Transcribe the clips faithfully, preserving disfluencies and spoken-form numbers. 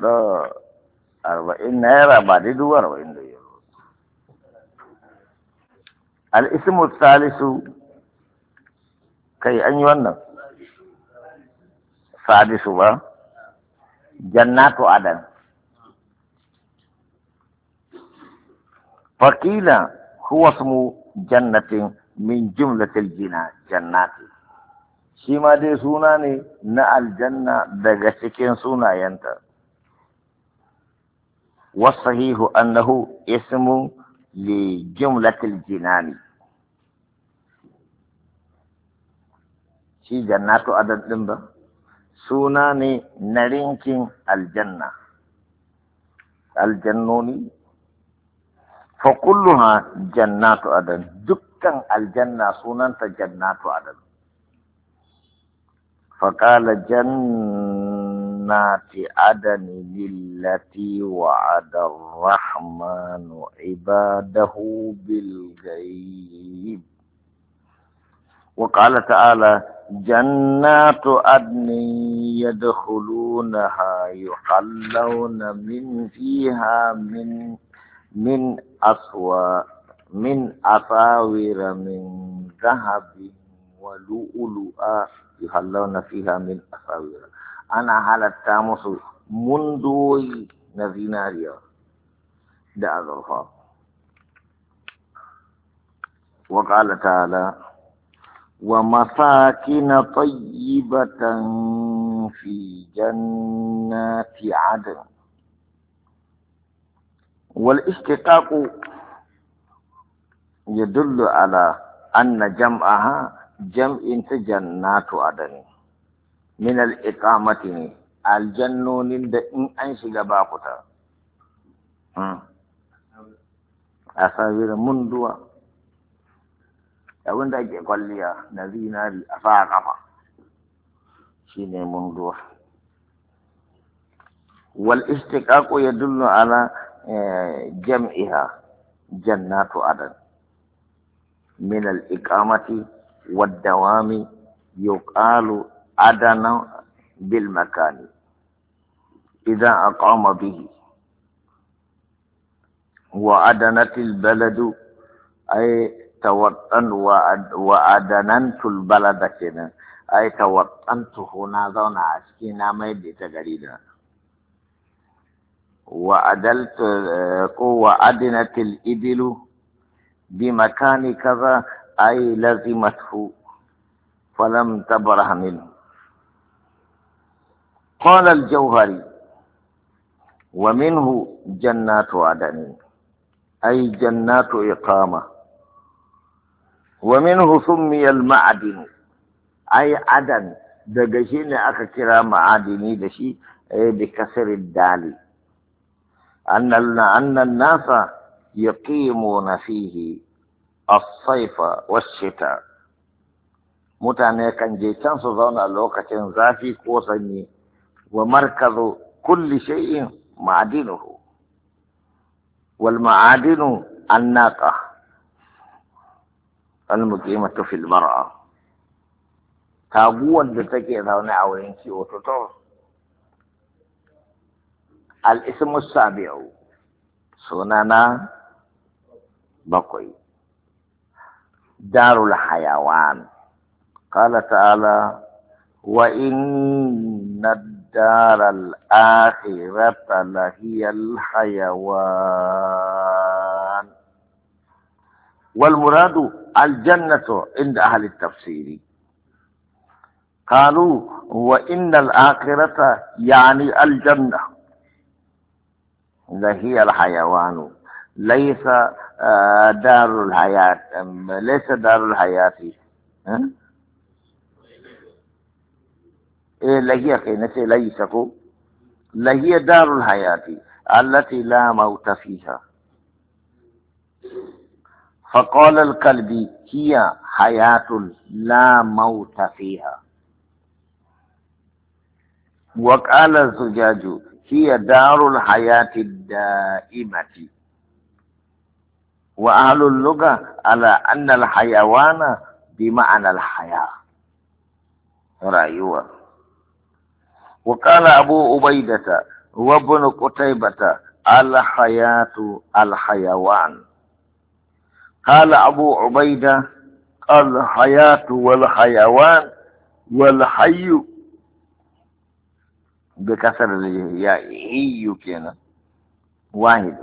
da arba'in naira ba dai dubu arba'in da yaro. Al'ismu salisu kai an yi wannan sadisu ba jannatu adan fakila huwa ismu jannatin min jumlatil jina jannati shi ma dai suna ne na aljanna daga cikin sunayenta. Wasahihu annahu ismu li jumlatil jinani. Shi jannatu adan din ba suna ne na rinkin aljanna. Aljannoni fa kulluha jannatu adan dukkan aljanna sunanta jannatu adan. فقال جنات عدن التي وعد الرحمن عباده بالغيب. وقال تعالى جنات عدن يدخلونها يحلون من فيها من من أسوى من أساور من ذهب ولؤلؤا يحلون فيها من أساور. أنا على التامس منذ نزيناريا دعوها. وقال تعالى ومساكن طيبة في جنات عدن. والاشتقاق يدل على أن جمعها جمع جنات عدن من الإقامة الجنون إن أنشق باقتا أساوير منذ أولا داجي قليا نذينا أفاقفا شيني منذ. والاشتقاق يدل على جمعها جنات عدن من الإقامة والدوام. يقال عدن بالمكان إذا أقام به. وعدنت البلد أي توطن وعدننت البلد كنا أي توطنت هنا ذون عسكينا ميد تقريبا. وعدلت وعدنت الإبل بمكان كذا أي لزمته فلم تبره منه. قال الجوهري ومنه جنات عدن أي جنات إقامة. ومنه سمي المعدن أي عدن دقشين أكثر معادني دشي بكسر الدال. أن أن الناس يقيمون فيه الصيف والشتاء. mutane kan je can su zauna lokacin zafi ko sanyi. Wa markazu kulli shay'in ma'adinuhu wal ma'adinu annaqa al muqimatu fil mar'a. Taguwar da take zaune a wurin kiwo to to al ismu sabi'u sunana bakwai darul hayawan. قال تعالى وإن الدار الآخرة لهي الحيوان. والمراد الجنة عند أهل التفسير. قالوا وإن الآخرة يعني الجنة لهي الحيوان ليس دار الحياة ليس دار الحياة إيه لهي كينة ليس كو لهي دار الحياة التي لا موت فيها. فقال الكلبي هي حياة لا موت فيها. وقال الزجاج هي دار الحياة الدائمة. وأهل اللغة على أن الحيوان بمعنى الحياة رأيوه. وقال أبو عبيدة وابن قتيبة الحياة الحيوان. قال أبو عبيدة الحياة والحيوان والحي بكسر الياء هي كنا واحد.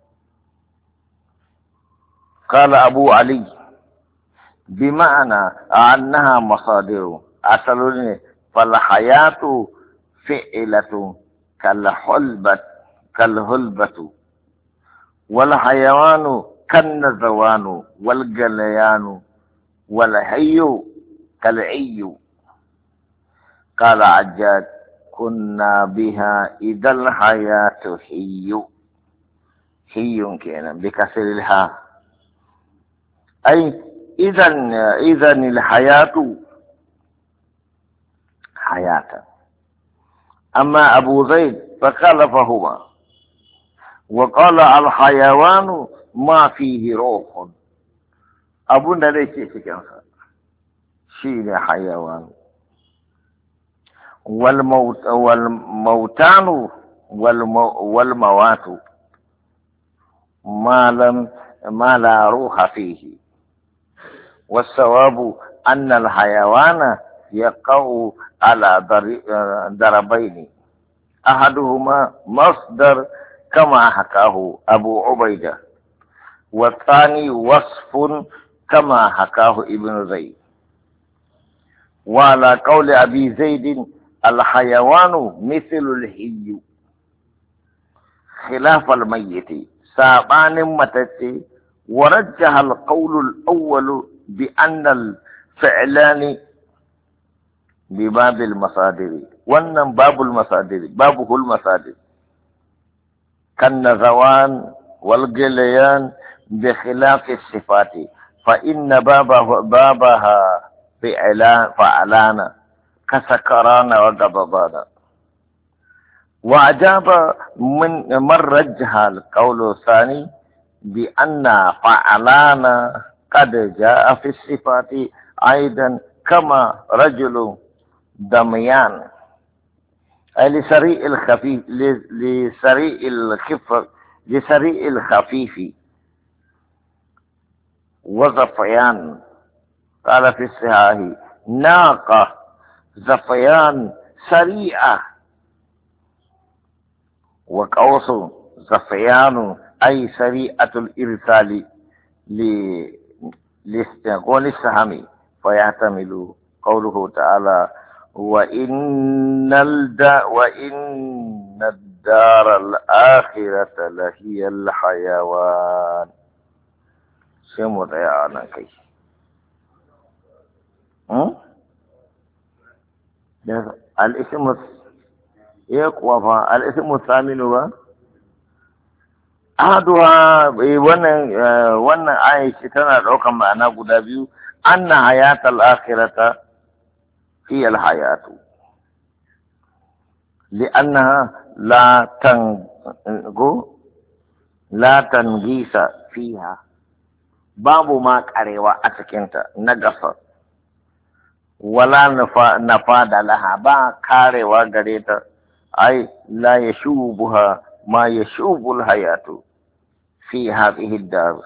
قال أبو علي بمعنى أنها مصادر أصل، فالحياة فعلة كالحلبة كالهلبة، والحيوان كالنزوان والجليان، والحي كالعي. قال عجاج كنا بها إذا الحياة حي، حي كينا بكسر الها، أي إذا إذا الحياة حياة. أما أبو زيد فقال فهما، وقال الحيوان ما فيه روح. أبو ليس في شيء حيوان. والموت والموتان والمو والموات ما لم ما لا روح فيه. والصواب أن الحيوان يقع على ضربين، أحدهما مصدر كما حكاه أبو عبيدة، والثاني وصف كما حكاه ابن زيد. وعلى قول أبي زيد الحيوان مثل الحي خلاف الميت سابان متتي. ورجح القول الأول بأن الفعلان بباب المصادر، وأن باب المصادر بابه المصادر كالنزوان والجليان بخلاف الصفات، فإن بابه بابها فعلان فعلان كسكران وغضبان. وأجاب من من رجح القول الثاني بأن فعلان قد جاء في الصفات أيضا، كما رجل دميان لسريء الخفيف لسريء الخف لسريء الخفيف وزفيان. قال في الصحاح ناقة زفيان سريعة، وقوس زفيان أي سريعة الإرسال لاستقبال السهم، فيحتمل قوله تعالى وإن الدا وإن الدار الآخرة لهي الحيوان. سمو يا أنا كي هم الاسم يقوى الاسم الثامن هو أحدها. wannan wannan ayi tana daukan ma'ana guda biyu. Anna hayatal akhirata hiya al hayatu li'annaha la tango la tangisa fiha, babu ma karewa a cikinta na gasa, wala nafada laha ba karewa gare ta, ai la yashubuha ma yashubul hayatu في هذه الدار،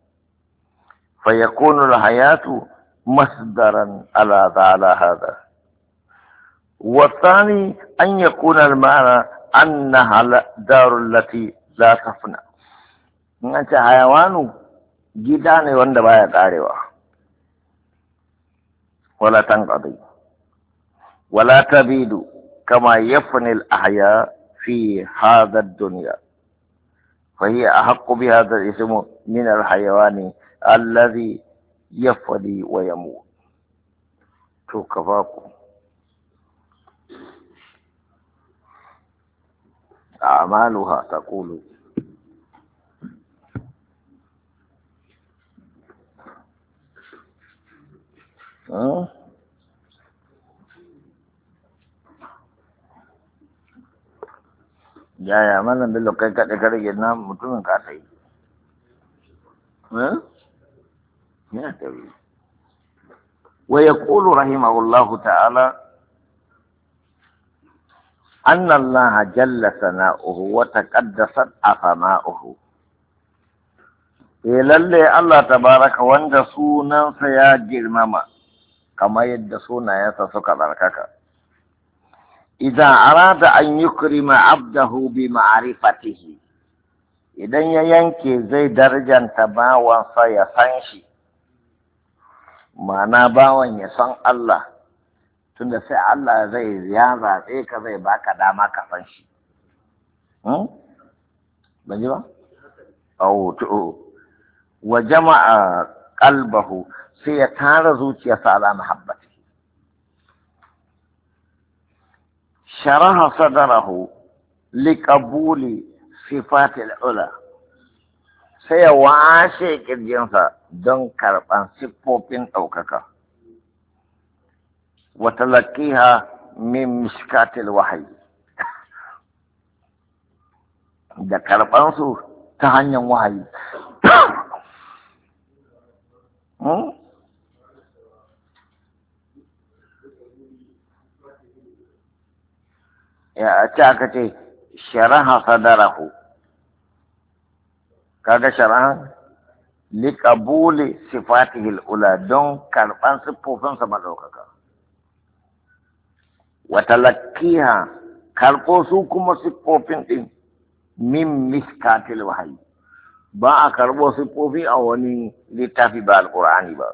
فيكون الحياة مصدرا على على هذا. والثاني أن يكون المعنى أنها الدار التي لا تفنى. أنت حيوان جداني واندبايا تاريوا ولا تنقضي ولا تبيد كما يفني الأحياء في هذا الدنيا، فهي أحق بهذا الاسم من الحيوان الذي يفدي ويموت. شو كفاكم أعمالها تقول أه؟ ya ya mana bello kai kaɗe ka rage na mutumin ka sai ya tabi. Wa yaqulu rahimahullahu ta'ala أن الله جل ثناؤه وتقدست أسماؤه للي الله تبارك وند سونا سيا جرمما كما يد سونا يسسك بركك إذا أراد أن يكرم عبده بمعرفته إذا ينكي زي درجة تباوى سيسانشي ma'ana bawan ya san Allah tunda sai Allah zai ya zaɓe ka zai baka dama ka san shi ban ji ba? oh to wa jama'a qalbahu sai ya tara zuciyarsa ala mahabbati sharaha sadarahu liqabuli sifatil ula sai ya washe kirjinsa don karɓan siffofin ɗaukaka. Watalakiha min mishkatil wahayi. Da karɓansu ta hanyar wahayi. Ya ce aka ce, sharaha sadarahu. Kaga sharaha? liƙabuli sifatihil ula don karɓan siffofinsa maɗaukaka. Wata lakkiha karɓo su kuma siffofin ɗin min miskatil wahayi. Ba a karɓo siffofi a wani littafi ba alƙur'ani ba.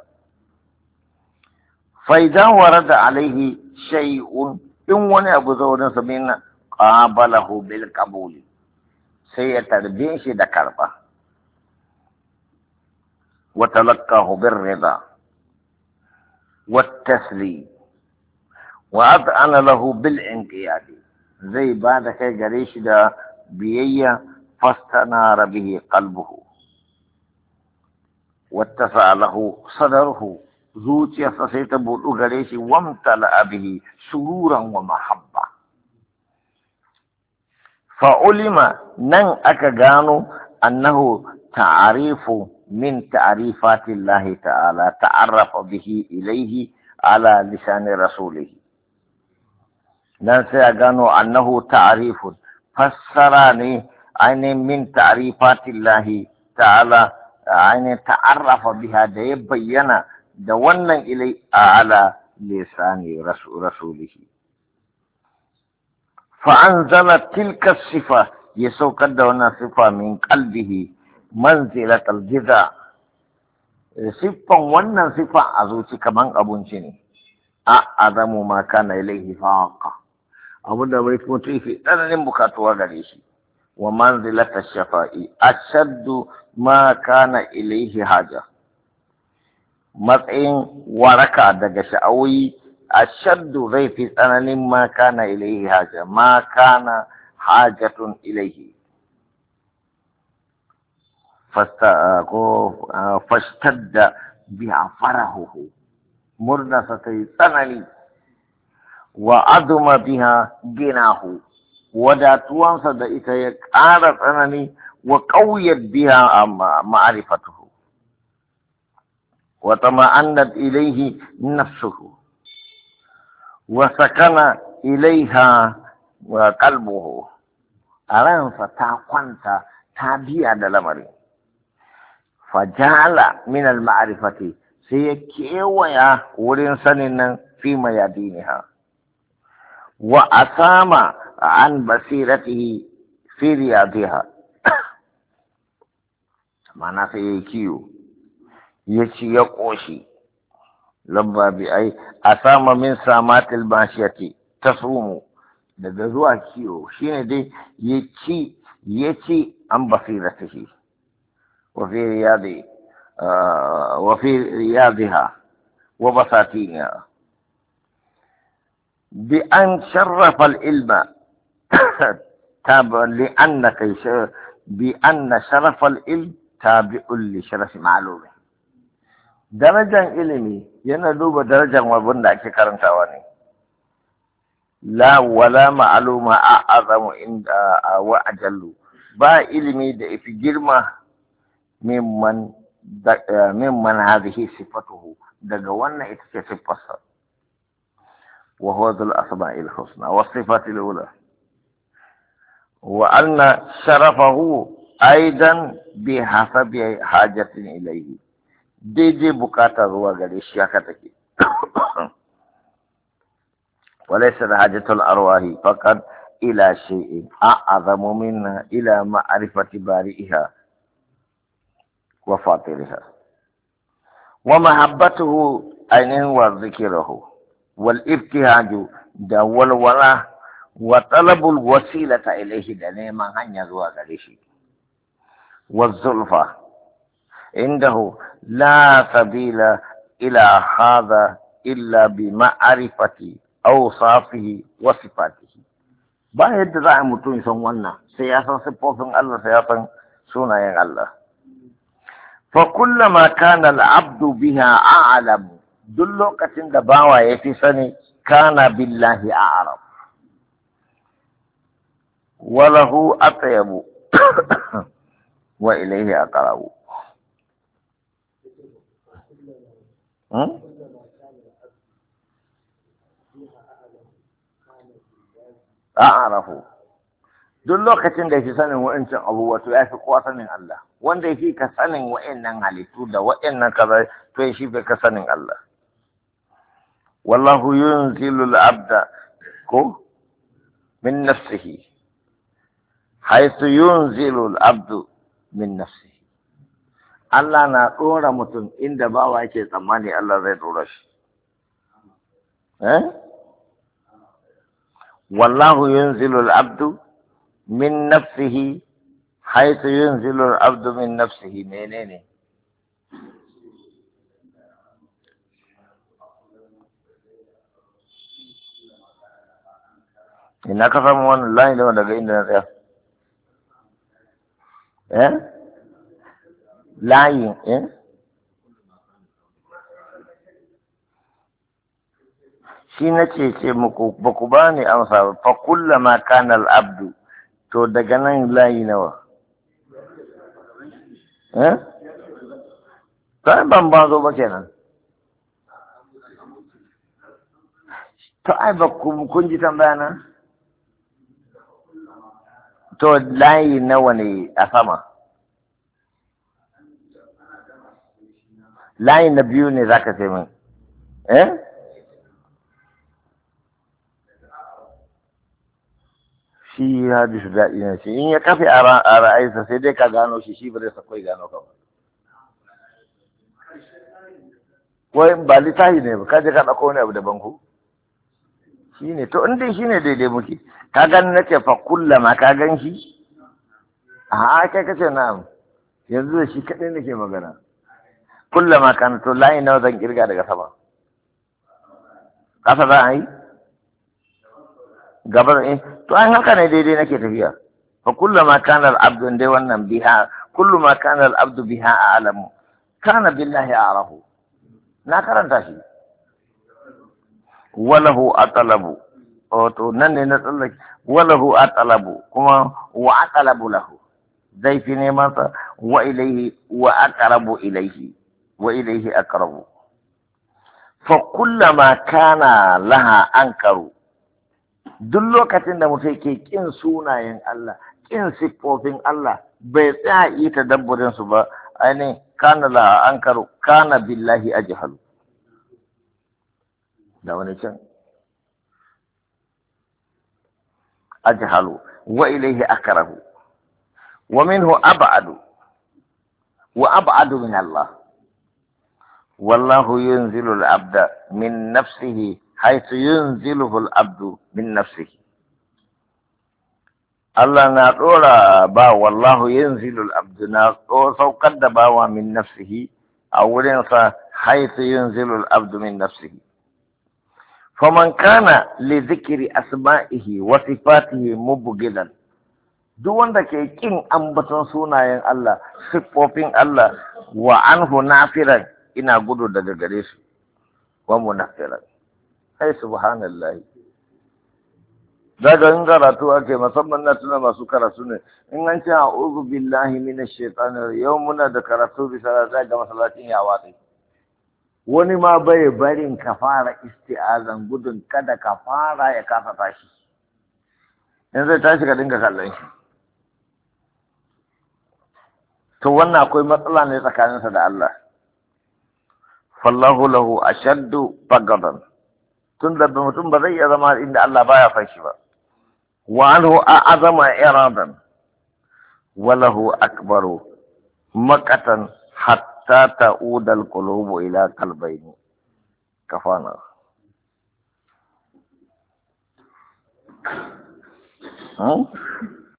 Faidan warada alaihi shay'un in wani abu zaurinsa min qabalahu bil qabuli sai ya tarbe shi da karɓa. وتلقاه بالرضا والتسليم وأذعن له بالانقياد زي بعد كي جريش دا بيئة فاستنار به قلبه واتسع له صدره زوجي فسيت بولو جريش وامتلأ به سرورا ومحبة فعلم نن أكجانو أنه تعريف من تعريفات الله تعالى تعرف به إليه على لسان رسوله ننسى أغانو أنه تعريف فسراني عين من تعريفات الله تعالى عين تعرف بها ديبينا دوانا إليه على لسان رسول رسوله فأنزل تلك الصفة يسوق دونا صفة من قلبه منزلة الجزاء صفة wannan sifa a zuci kaman abinci ne a azamu ma kana ilaihi faqa abu da bai mutu fi tsananin bukatuwa gare shi wa manzilata shafa'i ashaddu ma kana ilaihi haja matsayin waraka daga sha'awi ashaddu zai fi tsananin ma kana ilaihi haja ma kana hajatun ilaihi فاشتد بها فرحه مرنا ستيسنني وعظم بها جناه وداتوان صدئت يكارت أنني وقويت بها معرفته وطمأنت إليه نفسه وسكن إليها قلبه أرانسا تاقوانسا تابيا دلمري فجعل من المعرفة سيكيويا ورين سنين في ميادينها وأسام عن بصيرته في رياضها معنى سيكيو يشي يقوشي لما بأي أسام من سامات الماشية تصوم daga zuwa kiwo shine dai ya ci ya ci an basiratihi wa fi riyadi wa fi riyadiha wa basatiniha bi an sharrafa al-ilma tabi li annaka bi anna sharafa al-ilm tabi'un li sharafi ma'lumi darajan ilimi yana duba darajan abin da ake karantawa ne la wala ma'aluma a'azamu inda wa ajallu ba ilimi da ifi girma mimman mimman hadhihi sifatuhu daga wannan ita ce sifarsa wa huwa dhul asma'il husna wa sifatil ula وأن شرفه أيضا بحسب حاجة إليه دي دي بكاتا هو قال الشياكتك وليس حاجة الأرواح فقط إلى شيء أعظم منها إلى معرفة بارئها وفاطرها ومحبته أين وذكره والابتهاج دول ولا وطلب الوسيلة إليه دنيما هنيا ذو غريشي والزلفى عنده لا سبيل إلى هذا إلا بمعرفة أوصافه وصفاته باهد ذا متون سنوانا سياسة سبوثن الله سياسة سنة الله فكلما كان العبد بها أعلم دلو كتن دباوة يتسني كان بالله أعلم وله أطيب وإليه أقرب أعرف duk lokacin da yake sanin wa'ancin abu wato ya fi kowa sanin Allah wanda yake ka sanin wa'annan halittu da wa'annan kaza to shi fi ka sanin Allah wallahu yunzilu al-abda ko min nafsihi haythu yunzilu al-abdu min nafsihi Allah na dora mutum inda bawa yake tsammani Allah zai dora shi eh wallahu yunzilu al-abdu min nafsihi haythu yunzilu al-abdu min nafsihi menene ina ka samu wannan layin da daga inda na tsaya eh layin eh shi na ce ce muku ba ku ba ni amsa ba fa kullama kana al-abdu to daga nan layi nawa eh ta ban ba zo ba kenan to ai ba kun ji tambaya na to layi nawa ne a sama layi na biyu ne zaka ce min eh shi hadisu daɗi ne shi in ya kafe a ra'ayinsa sai dai ka gano shi shi ba zai sakwai gano ka ba wai ba littafi ne ba kaje ka ɗauko wani abu daban ku shi ne to in dai shi ne daidai muke ka gani na ce fa kullama ka gan shi a kai kace na'am yanzu da shi kaɗai nake magana kullama kana to layi nawa zan kirga daga sama ƙasa za a yi gabar eh to an haka ne daidai nake tafiya fa kullama kana al-abdu dai wannan biha kullama kana al-abdu biha a'lamu kana billahi a'rafu na karanta shi walahu atalabu to nan ne na tsallake walahu atalabu kuma wa atalabu lahu zai fi neman sa wa ilayhi wa aqrabu ilayhi wa ilayhi aqrabu fa kullama kana laha ankaru duk lokacin da mutum ke kin sunayen Allah kin siffofin Allah bai tsaya yi tadabburin su ba ainihin kana la ankaru kana billahi ajhalu da wani can ajhalu wa ilayhi akrahu wa minhu ab'adu wa ab'adu min Allah wallahu yunzilu al-abda min nafsihi حيث ينزله العبد من نفسه الله نقول با والله ينزل العبد نقول سوقد باوا من نفسه أولين حيث ينزل العبد من نفسه فمن كان لذكر أسمائه وصفاته مبغضا duk wanda ke kin ambaton sunayen Allah siffofin Allah wa anhu nafiran ina gudu daga gare su wa munafiran ai subhanallah daga in karatu ake musamman na tuna masu karatu ne in an ce a'udhu billahi minash shaitanir yau muna da karatu bisa da ga masallacin ya watsi wani ma bai barin ka fara isti'azan gudun kada ka fara ya kafa tashi in zai tashi ka dinga kallon shi to wannan akwai matsala ne tsakaninsa da Allah. Fallahu lahu ashaddu bagadan, tun da mutum ba zai iya zama inda Allah baya fashi ba. Wa anhu a'azama iradan wa lahu akbaru maqatan hatta ta'uda al-qulubu ila qalbayni. Kafana. Hmm?